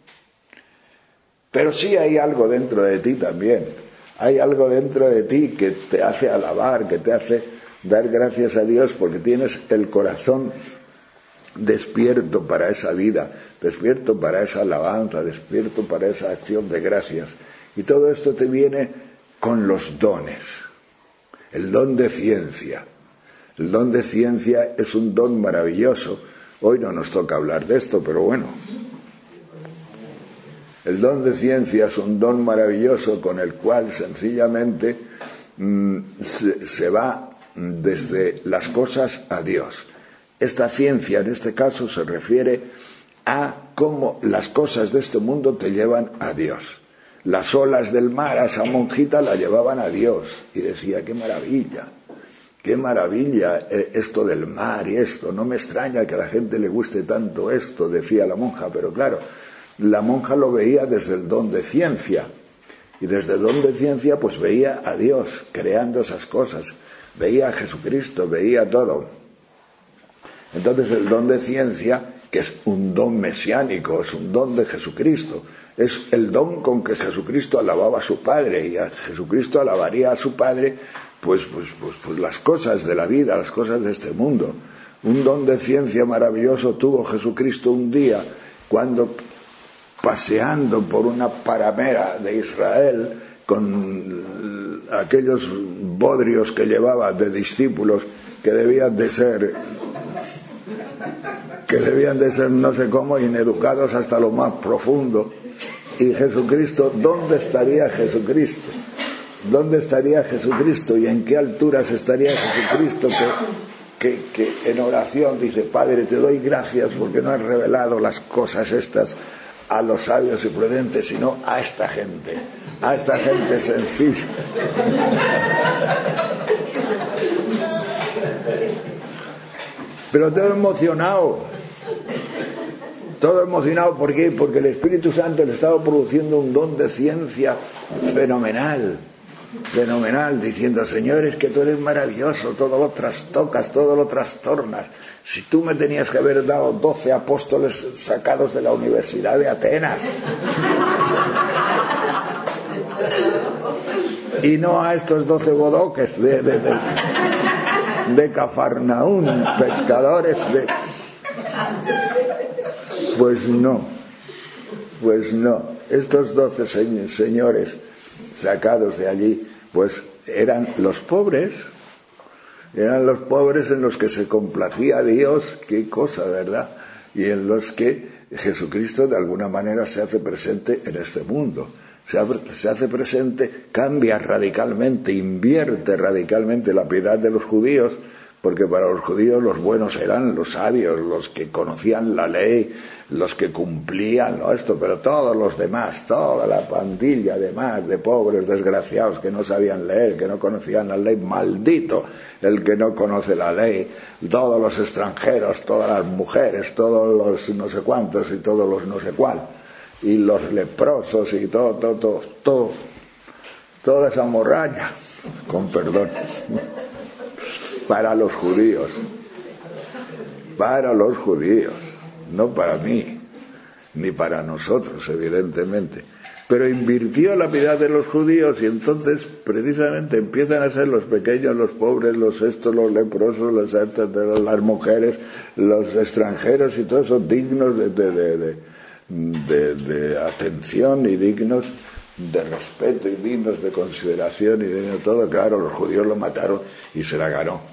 Pero sí hay algo dentro de ti también, hay algo dentro de ti que te hace alabar, que te hace dar gracias a Dios, porque tienes el corazón despierto para esa vida, despierto para esa alabanza, despierto para esa acción de gracias. Y todo esto te viene con los dones. El don de ciencia. El don de ciencia es un don maravilloso. Hoy no nos toca hablar de esto, pero bueno. El don de ciencia es un don maravilloso con el cual sencillamente se va desde las cosas a Dios. Esta ciencia en este caso se refiere a cómo las cosas de este mundo te llevan a Dios. Las olas del mar a esa monjita la llevaban a Dios, y decía: qué maravilla esto del mar y esto. No me extraña que a la gente le guste tanto esto, decía la monja. Pero claro, la monja lo veía desde el don de ciencia, y desde el don de ciencia pues veía a Dios creando esas cosas, veía a Jesucristo, veía todo. Entonces el don de ciencia, que es un don mesiánico, es un don de Jesucristo, es el don con que Jesucristo alababa a su Padre, y a Jesucristo alabaría a su Padre pues las cosas de la vida, las cosas de este mundo. Un don de ciencia maravilloso tuvo Jesucristo un día cuando paseando por una paramera de Israel con aquellos bodrios que llevaba de discípulos que debían de ser no sé cómo, ineducados hasta lo más profundo. Y Jesucristo, ¿dónde estaría Jesucristo? ¿Dónde estaría Jesucristo y en qué alturas estaría Jesucristo que en oración dice: Padre, te doy gracias porque no has revelado las cosas estas a los sabios y prudentes, sino a esta gente sencilla? Pero todo emocionado, ¿por qué? Porque el Espíritu Santo le estaba produciendo un don de ciencia fenomenal, diciendo: Señor, es que tú eres maravilloso, todo lo trastocas, todo lo trastornas. Si tú me tenías que haber dado 12 apóstoles sacados de la Universidad de Atenas, y no a estos 12 bodoques de Cafarnaún, pescadores de... Pues no, estos 12 señores sacados de allí, pues eran los pobres en los que se complacía Dios, qué cosa, ¿verdad? Y en los que Jesucristo de alguna manera se hace presente en este mundo, se hace presente, cambia radicalmente, invierte radicalmente la piedad de los judíos, porque para los judíos los buenos eran los sabios, los que conocían la ley, los que cumplían, ¿no? Esto, pero todos los demás, toda la pandilla de pobres desgraciados que no sabían leer, que no conocían la ley, maldito el que no conoce la ley, todos los extranjeros, todas las mujeres, todos los no sé cuántos y todos los no sé cuál, y los leprosos y toda esa morraña, con perdón. Para los judíos, no para mí, ni para nosotros, evidentemente. Pero invirtió la piedad de los judíos y entonces precisamente empiezan a ser los pequeños, los pobres, los leprosos, las mujeres, los extranjeros y todos esos dignos de atención y dignos de respeto y dignos de consideración y de todo. Claro, los judíos lo mataron y se la ganó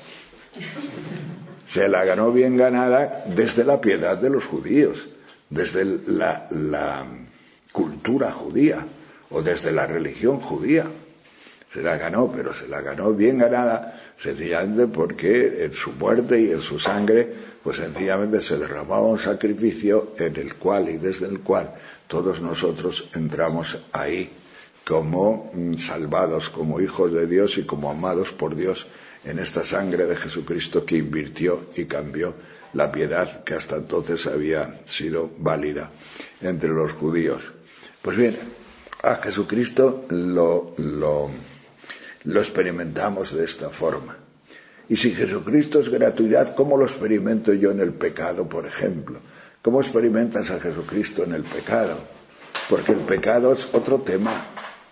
bien ganada desde la piedad de los judíos, desde la cultura judía o desde la religión judía. Se la ganó, pero se la ganó bien ganada sencillamente porque en su muerte y en su sangre pues sencillamente se derramaba un sacrificio en el cual y desde el cual todos nosotros entramos ahí como salvados, como hijos de Dios y como amados por Dios en esta sangre de Jesucristo que invirtió y cambió la piedad que hasta entonces había sido válida entre los judíos. Pues bien, a Jesucristo lo experimentamos de esta forma. Y si Jesucristo es gratuidad, ¿cómo lo experimento yo en el pecado, por ejemplo? ¿Cómo experimentas a Jesucristo en el pecado? Porque el pecado es otro tema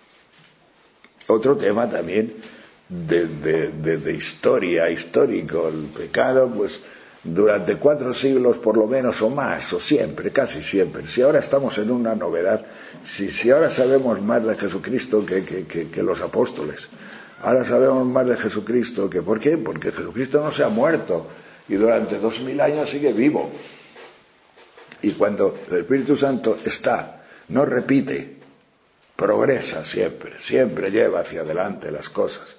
también de historia, histórico. El pecado, pues, durante 4 siglos por lo menos o más, o siempre, casi siempre. Si ahora estamos en una novedad, si ahora sabemos más de Jesucristo que los apóstoles, ahora sabemos más de Jesucristo que... ¿Por qué? Porque Jesucristo no se ha muerto y durante 2000 años sigue vivo. Y cuando el Espíritu Santo está, no repite, progresa siempre lleva hacia adelante las cosas.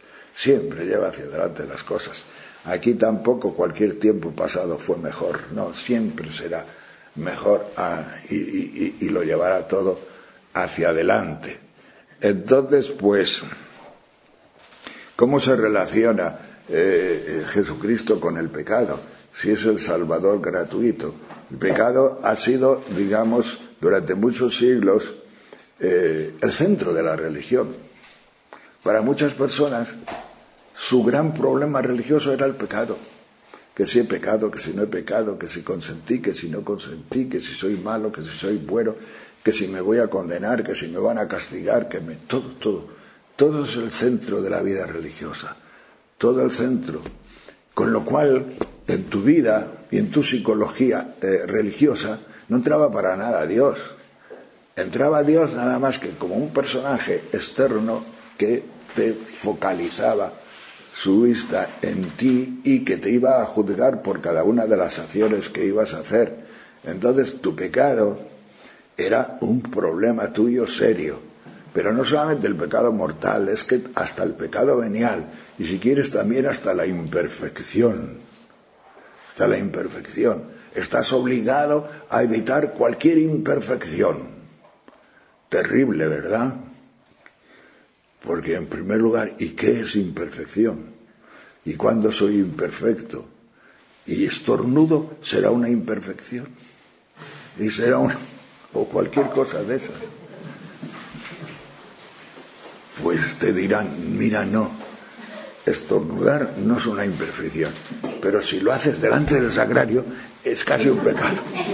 Aquí tampoco cualquier tiempo pasado fue mejor, no, siempre será mejor y lo llevará todo hacia adelante. Entonces, pues, ¿cómo se relaciona Jesucristo con el pecado? Si es el Salvador gratuito. El pecado ha sido, digamos, durante muchos siglos el centro de la religión. Para muchas personas su gran problema religioso era el pecado. Que si he pecado, que si no he pecado, que si consentí, que si no consentí, que si soy malo, que si soy bueno, que si me voy a condenar, que si me van a castigar, todo es el centro de la vida religiosa, todo el centro. Con lo cual, en tu vida y en tu psicología religiosa no entraba para nada Dios. entraba Dios nada más que como un personaje externo que te focalizaba su vista en ti y que te iba a juzgar por cada una de las acciones que ibas a hacer. Entonces tu pecado era un problema tuyo serio, pero no solamente el pecado mortal, es que hasta el pecado venial, y si quieres también hasta la imperfección, estás obligado a evitar cualquier imperfección. Terrible, ¿verdad? Porque en primer lugar, ¿y qué es imperfección? ¿Y cuándo soy imperfecto? Y estornudo será una imperfección. Y será o cualquier cosa de esas. Pues te dirán, mira, no, estornudar no es una imperfección, pero si lo haces delante del sagrario es casi un pecado.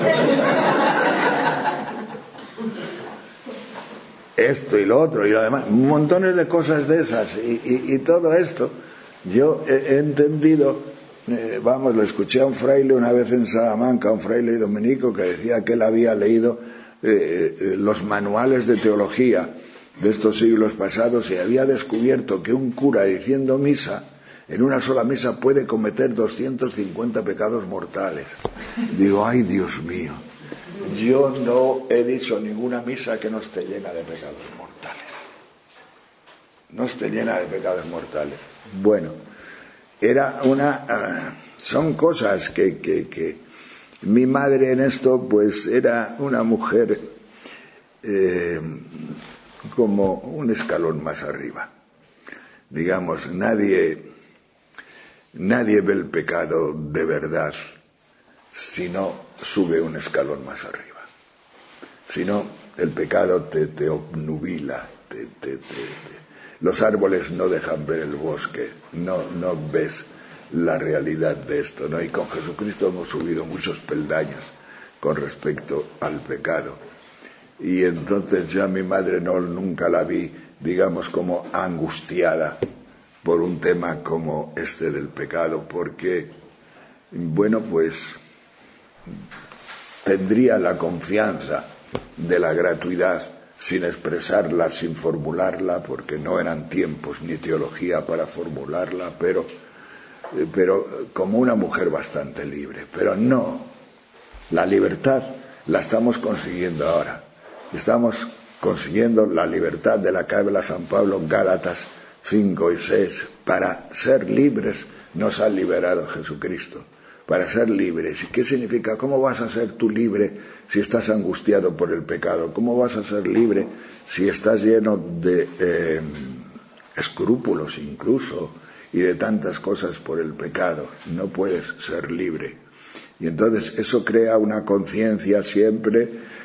Esto y lo otro y lo demás, montones de cosas de esas y todo esto yo he entendido, lo escuché a un fraile una vez en Salamanca, un fraile dominico que decía que él había leído los manuales de teología de estos siglos pasados y había descubierto que un cura diciendo misa, en una sola misa puede cometer 250 pecados mortales. Digo, ay Dios mío, yo no he dicho ninguna misa que no esté llena de pecados mortales. No esté llena de pecados mortales. Bueno, son cosas que mi madre en esto pues era una mujer como un escalón más arriba. Digamos, nadie ve el pecado de verdad si no sube un escalón más arriba. Si no, el pecado te obnubila, los árboles no dejan ver el bosque, no ves la realidad de esto, ¿no? Y con Jesucristo hemos subido muchos peldaños con respecto al pecado. Y entonces yo a mi madre nunca la vi, digamos, como angustiada por un tema como este del pecado, porque, bueno, pues tendría la confianza de la gratuidad sin expresarla, sin formularla, porque no eran tiempos ni teología para formularla, pero como una mujer bastante libre. Pero no, la libertad la estamos consiguiendo ahora. Estamos consiguiendo la libertad de la que habla San Pablo en Gálatas 5 y 6. Para ser libres nos ha liberado Jesucristo. Para ser libres. ¿Y qué significa? ¿Cómo vas a ser tú libre si estás angustiado por el pecado? ¿Cómo vas a ser libre si estás lleno de escrúpulos incluso y de tantas cosas por el pecado? No puedes ser libre. Y entonces eso crea una conciencia siempre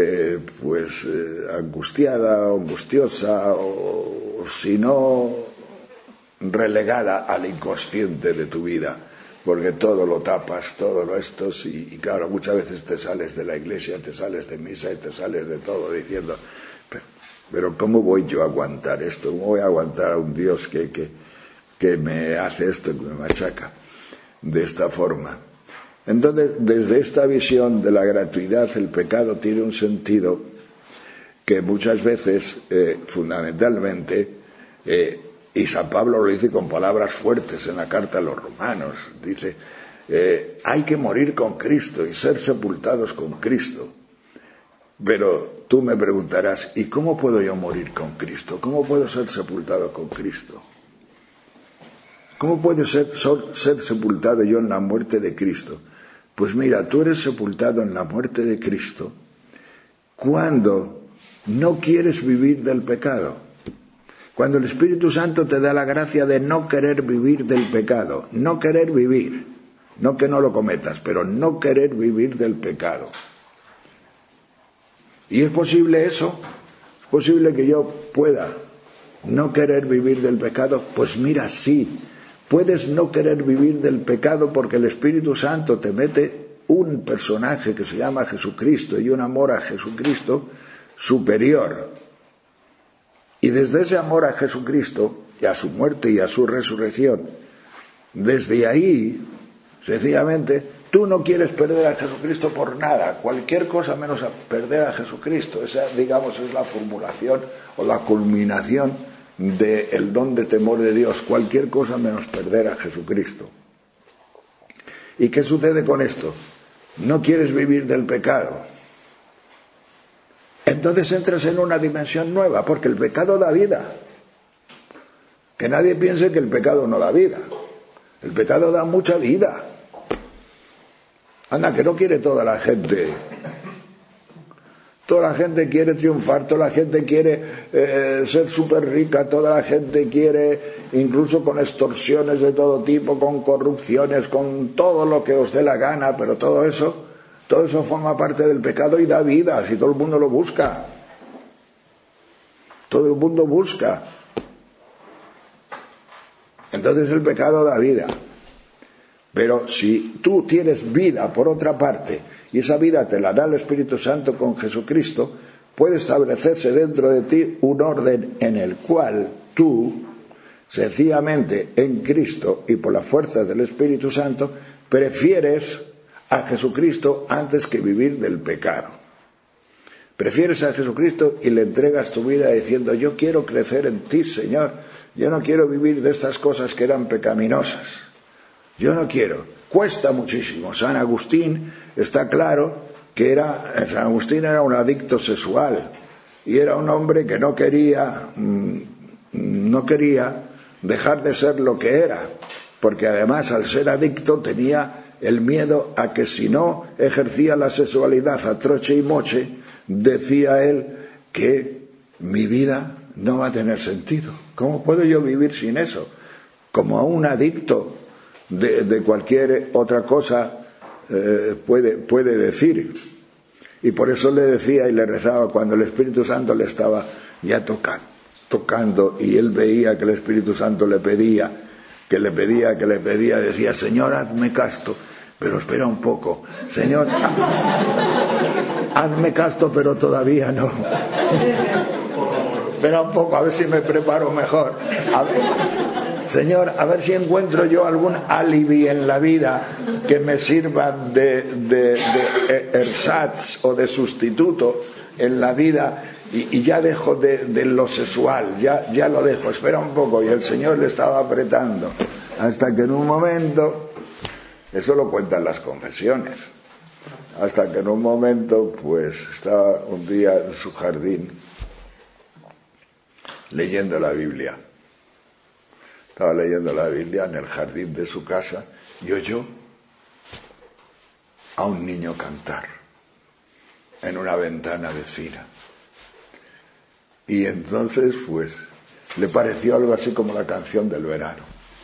angustiada, angustiosa o si no relegada al inconsciente de tu vida, porque todo lo tapas, todo lo esto, y claro, muchas veces te sales de la iglesia, te sales de misa y te sales de todo diciendo, pero ¿cómo voy yo a aguantar esto? ¿Cómo voy a aguantar a un Dios que me hace esto, que me machaca de esta forma? Entonces, desde esta visión de la gratuidad, el pecado tiene un sentido que muchas veces, fundamentalmente, y San Pablo lo dice con palabras fuertes en la carta a los romanos, dice, hay que morir con Cristo y ser sepultados con Cristo. Pero tú me preguntarás, ¿y cómo puedo yo morir con Cristo? ¿Cómo puedo ser sepultado con Cristo? ¿Cómo puede ser sepultado yo en la muerte de Cristo? Pues mira, tú eres sepultado en la muerte de Cristo cuando no quieres vivir del pecado. Cuando el Espíritu Santo te da la gracia de no querer vivir del pecado. No querer vivir. No que no lo cometas, pero no querer vivir del pecado. ¿Y es posible eso? ¿Es posible que yo pueda no querer vivir del pecado? Pues mira, sí. Puedes no querer vivir del pecado porque el Espíritu Santo te mete un personaje que se llama Jesucristo y un amor a Jesucristo superior. Y desde ese amor a Jesucristo y a su muerte y a su resurrección, desde ahí, sencillamente, Tú no quieres perder a Jesucristo por nada, cualquier cosa menos a perder a Jesucristo. Esa, digamos, es la formulación o la culminación del don de temor de Dios, cualquier cosa menos perder a Jesucristo. ¿Y qué sucede con esto? No quieres vivir del pecado. Entonces entras en una dimensión nueva, porque el pecado da vida. Que nadie piense que el pecado no da vida. El pecado da mucha vida. Anda, que no quiere toda la gente. Toda la gente quiere triunfar, toda la gente quiere ser súper rica, toda la gente quiere, incluso con extorsiones de todo tipo, con corrupciones, con todo lo que os dé la gana, pero todo eso forma parte del pecado y da vida, si todo el mundo lo busca. Todo el mundo busca. Entonces el pecado da vida. Pero si tú tienes vida por otra parte, y esa vida te la da el Espíritu Santo con Jesucristo, puede establecerse dentro de ti un orden en el cual tú, sencillamente en Cristo y por la fuerza del Espíritu Santo, prefieres a Jesucristo antes que vivir del pecado. Prefieres a Jesucristo y le entregas tu vida diciendo: yo quiero crecer en ti, Señor, yo no quiero vivir de estas cosas que eran pecaminosas. Yo no quiero. Cuesta muchísimo. San Agustín está claro que San Agustín era un adicto sexual y era un hombre que no quería dejar de ser lo que era, porque además al ser adicto tenía el miedo a que si no ejercía la sexualidad a troche y moche, decía él que mi vida no va a tener sentido. ¿Cómo puedo yo vivir sin eso? Como a un adicto de cualquier otra cosa puede decir. Y por eso le decía y le rezaba cuando el Espíritu Santo le estaba ya tocando y él veía que el Espíritu Santo le pedía, decía: Señor, hazme casto, pero espera un poco. Señor, hazme casto, pero todavía no. Espera un poco, a ver si me preparo mejor. Señor, a ver si encuentro yo algún alibi en la vida que me sirva de ersatz o de sustituto en la vida y ya dejo de lo sexual, ya lo dejo, espera un poco. Y el Señor le estaba apretando hasta que en un momento, eso lo cuentan las confesiones, hasta que en un momento pues estaba un día en su jardín leyendo la Biblia. Estaba leyendo la Biblia en el jardín de su casa y oyó a un niño cantar en una ventana vecina. Y entonces, pues, le pareció algo así como la canción del verano.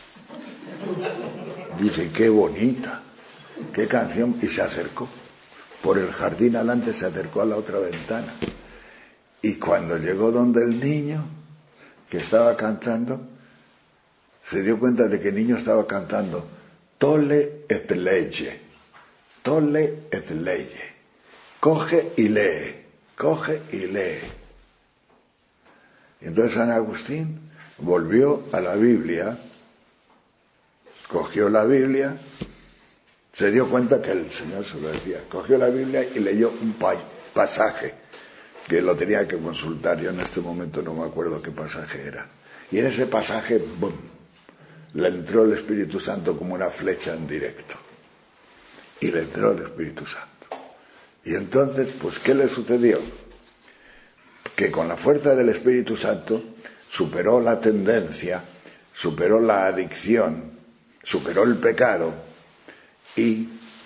Dice: qué bonita, qué canción. Y se acercó. Por el jardín adelante se acercó a la otra ventana. Y cuando llegó donde el niño que estaba cantando, se dio cuenta de que el niño estaba cantando Tolle et lege, Tolle et lege, coge y lee, coge y lee. Y entonces San Agustín volvió a la Biblia, cogió la Biblia, se dio cuenta que el Señor se lo decía, cogió la Biblia y leyó un pasaje que lo tenía que consultar. Yo en este momento no me acuerdo qué pasaje era. Y en ese pasaje, ¡bum!, le entró el Espíritu Santo como una flecha en directo. Y le entró el Espíritu Santo. Y entonces, pues, ¿qué le sucedió? Que con la fuerza del Espíritu Santo superó la tendencia, superó la adicción, superó el pecado y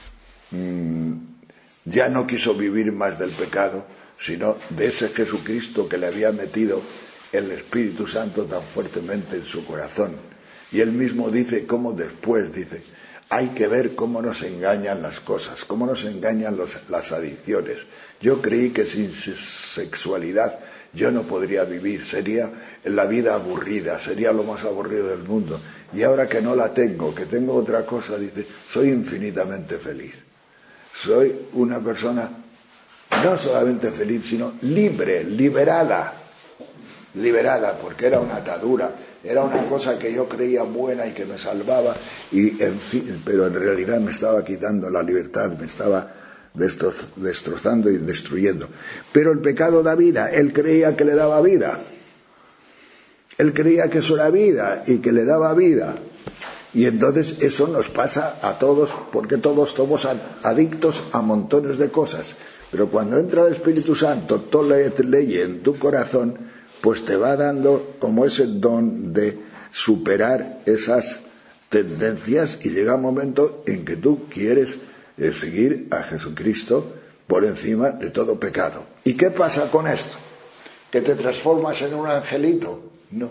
ya no quiso vivir más del pecado, sino de ese Jesucristo que le había metido el Espíritu Santo tan fuertemente en su corazón. Y él mismo dice cómo después, dice, hay que ver cómo nos engañan las cosas, cómo nos engañan las adicciones. Yo creí que sin sexualidad yo no podría vivir, sería la vida aburrida, sería lo más aburrido del mundo. Y ahora que no la tengo, que tengo otra cosa, dice, soy infinitamente feliz. Soy una persona no solamente feliz, sino libre, liberada, porque era una atadura era una cosa que yo creía buena y que me salvaba, y en fin, pero en realidad me estaba quitando la libertad, me estaba destrozando y destruyendo. Pero el pecado da vida, él creía que le daba vida. Él creía que eso era vida y que le daba vida. Y entonces eso nos pasa a todos, porque todos somos adictos a montones de cosas. Pero cuando entra el Espíritu Santo, toda ley en tu corazón, pues te va dando como ese don de superar esas tendencias, y llega un momento en que tú quieres seguir a Jesucristo por encima de todo pecado. ¿Y qué pasa con esto? ¿Que te transformas en un angelito? No.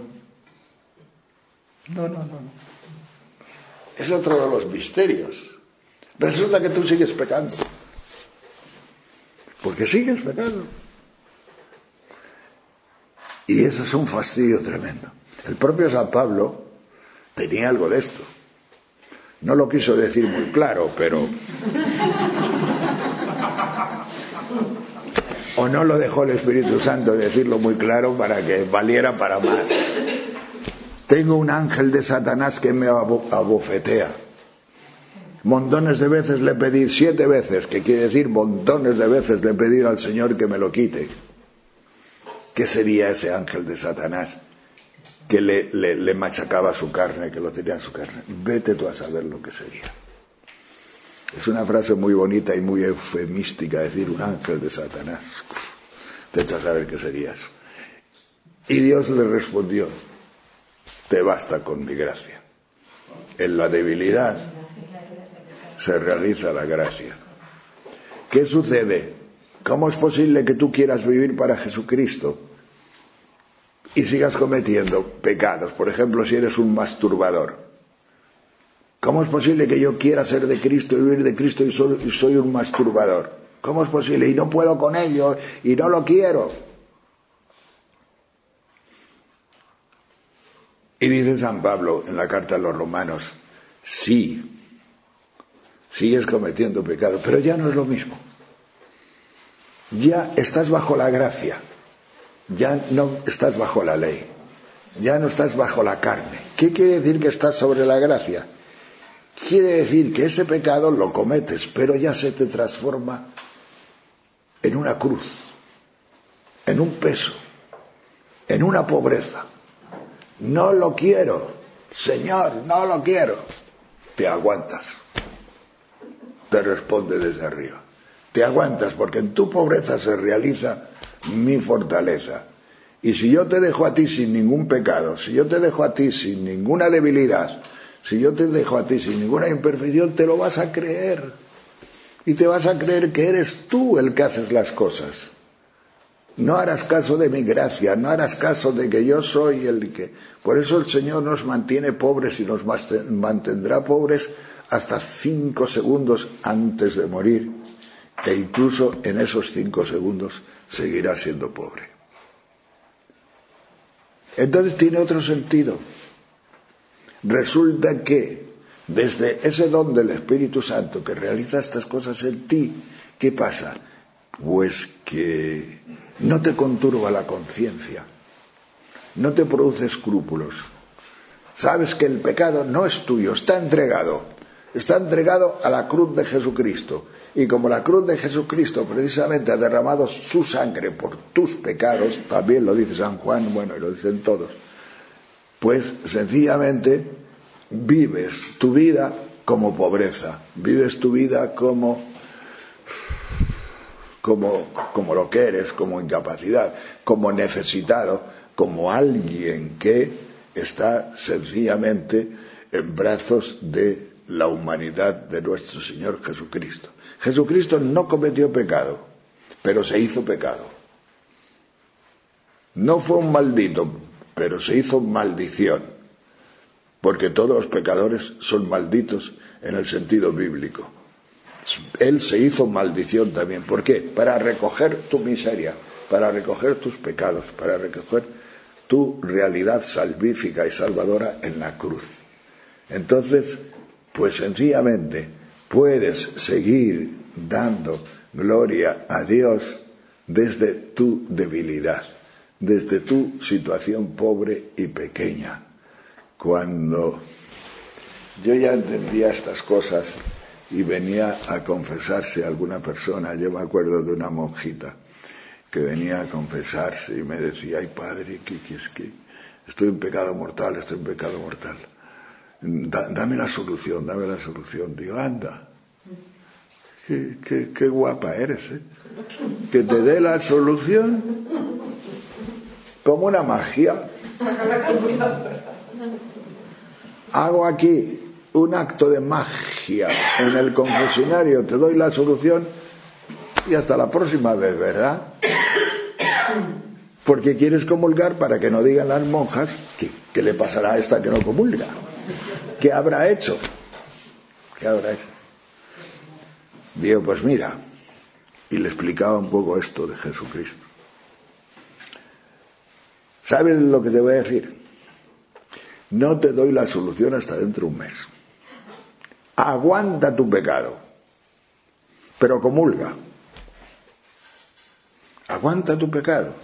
Es otro de los misterios. Resulta que tú sigues pecando. Porque sigues pecando. Y eso es un fastidio tremendo. El propio San Pablo tenía algo de esto. No lo quiso decir muy claro, pero... o no lo dejó el Espíritu Santo decirlo muy claro para que valiera para más. Tengo un ángel de Satanás que me abofetea. Montones de veces le pedí, 7 veces, que quiere decir montones de veces le he pedido al Señor que me lo quite. ¿Qué sería ese ángel de Satanás que le machacaba su carne, que lo tenía en su carne? Vete tú a saber lo que sería. Es una frase muy bonita y muy eufemística decir un ángel de Satanás. Vete a saber qué sería eso. Y Dios le respondió: te basta con mi gracia. En la debilidad se realiza la gracia. ¿Qué sucede? ¿Cómo es posible que tú quieras vivir para Jesucristo y sigas cometiendo pecados? Por ejemplo, si eres un masturbador. ¿Cómo es posible que yo quiera ser de Cristo y vivir de Cristo y soy un masturbador? ¿Cómo es posible? Y no puedo con ello y no lo quiero. Y dice San Pablo en la carta a los Romanos: sí, sigues cometiendo pecado, pero ya no es lo mismo. Ya estás bajo la gracia, ya no estás bajo la ley, ya no estás bajo la carne. ¿Qué quiere decir que estás sobre la gracia? Quiere decir que ese pecado lo cometes, pero ya se te transforma en una cruz, en un peso, en una pobreza. No lo quiero, Señor, no lo quiero. Te aguantas. Te responde desde arriba. Te aguantas porque en tu pobreza se realiza mi fortaleza. Y si yo te dejo a ti sin ningún pecado, si yo te dejo a ti sin ninguna debilidad, si yo te dejo a ti sin ninguna imperfección, te lo vas a creer. Y te vas a creer que eres tú el que haces las cosas. No harás caso de mi gracia, no harás caso de que yo soy el que... Por eso el Señor nos mantiene pobres y nos mantendrá pobres hasta 5 segundos antes de morir. E incluso en esos 5 segundos seguirá siendo pobre. Entonces tiene otro sentido. Resulta que desde ese don del Espíritu Santo que realiza estas cosas en ti, ¿qué pasa? Pues que no te conturba la conciencia, no te produce escrúpulos. Sabes que el pecado no es tuyo, está entregado a la cruz de Jesucristo. Y como la cruz de Jesucristo precisamente ha derramado su sangre por tus pecados, también lo dice San Juan, bueno, y lo dicen todos, pues sencillamente vives tu vida como pobreza, vives tu vida como lo que eres, como incapacidad, como necesitado, como alguien que está sencillamente en brazos de la humanidad de nuestro Señor Jesucristo. Jesucristo no cometió pecado, pero se hizo pecado. No fue un maldito, pero se hizo maldición, porque todos los pecadores son malditos en el sentido bíblico. Él se hizo maldición también. ¿Por qué? Para recoger tu miseria, para recoger tus pecados, para recoger tu realidad salvífica y salvadora en la cruz. Entonces, pues sencillamente puedes seguir dando gloria a Dios desde tu debilidad, desde tu situación pobre y pequeña, cuando yo ya entendía estas cosas y venía a confesarse a alguna persona, yo me acuerdo de una monjita que venía a confesarse y me decía, ay padre, ¿qué es que estoy en pecado mortal, estoy en pecado mortal? Dame la solución, dame la solución. Digo, anda, qué guapa eres, ¿eh? Que te dé la solución como una magia. Hago aquí un acto de magia en el confesionario, te doy la solución y hasta la próxima vez, ¿verdad? Porque quieres comulgar para que no digan las monjas ¿qué le pasará a esta que no comulga? ¿Qué habrá hecho? ¿Qué habrá hecho? Digo, pues mira, y le explicaba un poco esto de Jesucristo. ¿Sabes lo que te voy a decir? No te doy la solución hasta dentro de un mes. Aguanta tu pecado, pero comulga. Aguanta tu pecado.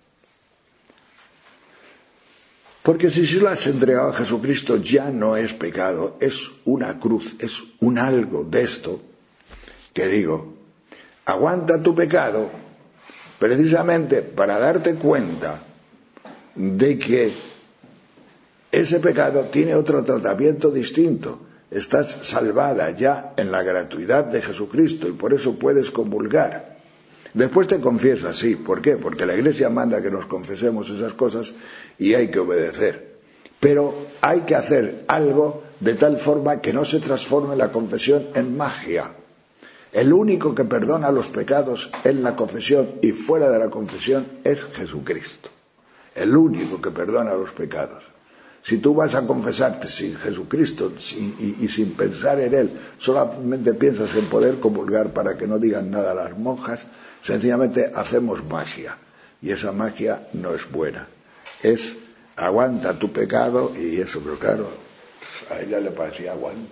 Porque si lo has entregado a Jesucristo ya no es pecado, es una cruz, es un algo de esto que digo, aguanta tu pecado precisamente para darte cuenta de que ese pecado tiene otro tratamiento distinto. Estás salvada ya en la gratuidad de Jesucristo y por eso puedes comulgar. Después te confiesas, sí. ¿Por qué? Porque la Iglesia manda que nos confesemos esas cosas y hay que obedecer. Pero hay que hacer algo de tal forma que no se transforme la confesión en magia. El único que perdona los pecados en la confesión y fuera de la confesión es Jesucristo. El único que perdona los pecados. Si tú vas a confesarte sin Jesucristo y sin pensar en Él, solamente piensas en poder comulgar para que no digan nada las monjas, sencillamente hacemos magia. Y esa magia no es buena. Es aguanta tu pecado y eso, pero claro, a ella le parecía aguántame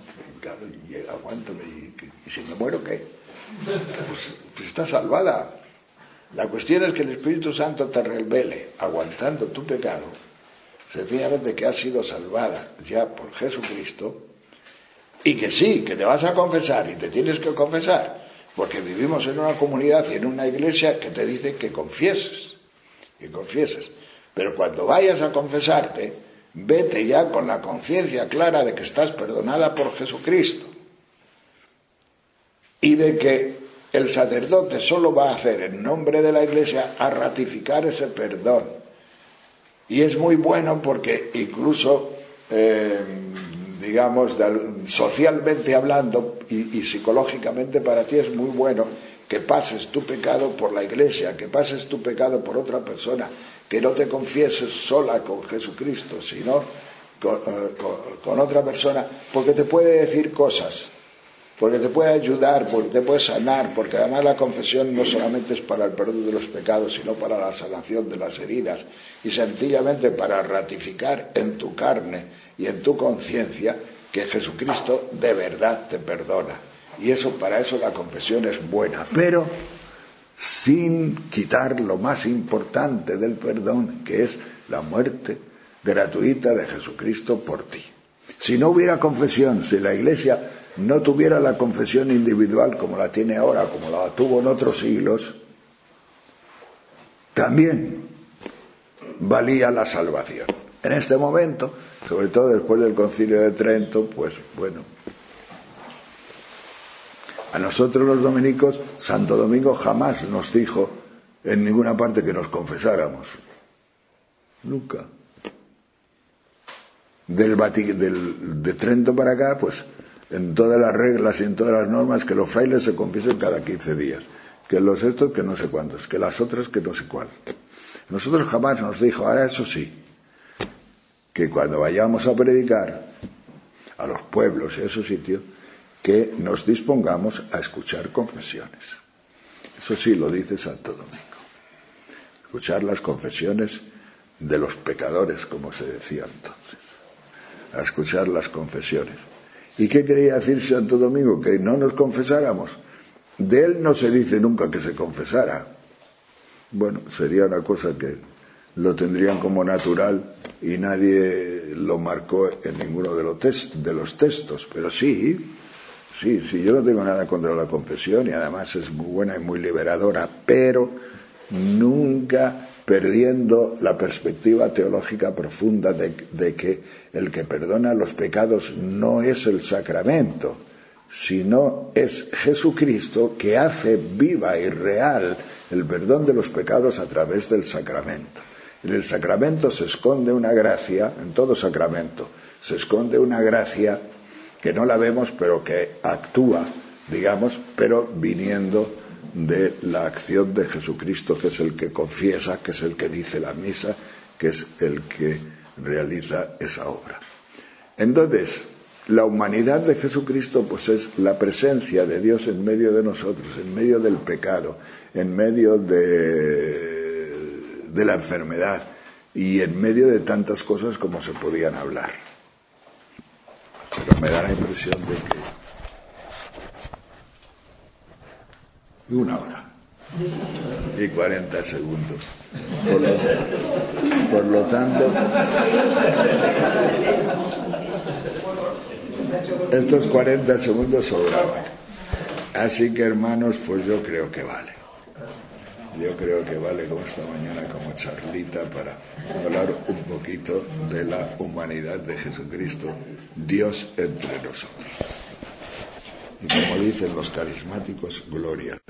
y si me muero, ¿qué? Pues está salvada. La cuestión es que el Espíritu Santo te revele, aguantando tu pecado, sencillamente que has sido salvada ya por Jesucristo y que sí, que te vas a confesar y te tienes que confesar, porque vivimos en una comunidad y en una iglesia que te dice que confieses, pero cuando vayas a confesarte, vete ya con la conciencia clara de que estás perdonada por Jesucristo y de que el sacerdote solo va a hacer en nombre de la iglesia a ratificar ese perdón. Y es muy bueno porque incluso, digamos, socialmente hablando y psicológicamente para ti es muy bueno que pases tu pecado por la iglesia, que pases tu pecado por otra persona, que no te confieses sola con Jesucristo, sino con otra persona, porque te puede decir cosas, porque te puede ayudar, porque te puede sanar, porque además la confesión no solamente es para el perdón de los pecados, sino para la sanación de las heridas y sencillamente para ratificar en tu carne y en tu conciencia que Jesucristo de verdad te perdona. Y eso, para eso la confesión es buena, pero sin quitar lo más importante del perdón, que es la muerte gratuita de Jesucristo por ti. Si no hubiera confesión, si la Iglesia no tuviera la confesión individual como la tiene ahora, como la tuvo en otros siglos, también valía la salvación. En este momento, sobre todo después del Concilio de Trento, pues bueno, a nosotros los dominicos, Santo Domingo jamás nos dijo en ninguna parte que nos confesáramos. Nunca. De Trento para acá, pues en todas las reglas y en todas las normas que los frailes se confiesen cada 15 días, que los estos que no sé cuántos, que las otras que no sé cuál. Nosotros jamás nos dijo, ahora eso sí, que cuando vayamos a predicar a los pueblos y a esos sitios, que nos dispongamos a escuchar confesiones. Eso sí lo dice Santo Domingo. Escuchar las confesiones de los pecadores, como se decía entonces. A escuchar las confesiones. ¿Y qué quería decir Santo Domingo? Que no nos confesáramos. De él no se dice nunca que se confesara. Bueno, sería una cosa que lo tendrían como natural y nadie lo marcó en ninguno de los textos, pero sí, yo no tengo nada contra la confesión y además es muy buena y muy liberadora, pero nunca perdiendo la perspectiva teológica profunda de que el que perdona los pecados no es el sacramento, sino es Jesucristo, que hace viva y real el perdón de los pecados a través del sacramento. En el sacramento se esconde una gracia, en todo sacramento se esconde una gracia que no la vemos pero que actúa, digamos, pero viniendo de la acción de Jesucristo, que es el que confiesa, que es el que dice la misa, que es el que realiza esa obra. Entonces, la humanidad de Jesucristo pues es la presencia de Dios en medio de nosotros, en medio del pecado, en medio de la enfermedad y en medio de tantas cosas como se podían hablar. Pero me da la impresión de que 1 hora y 40 segundos. Por lo tanto, estos 40 segundos sobraban. Así que, hermanos, pues yo creo que vale. Yo creo que vale como esta mañana, como charlita, para hablar un poquito de la humanidad de Jesucristo, Dios entre nosotros. Y como dicen los carismáticos, gloria.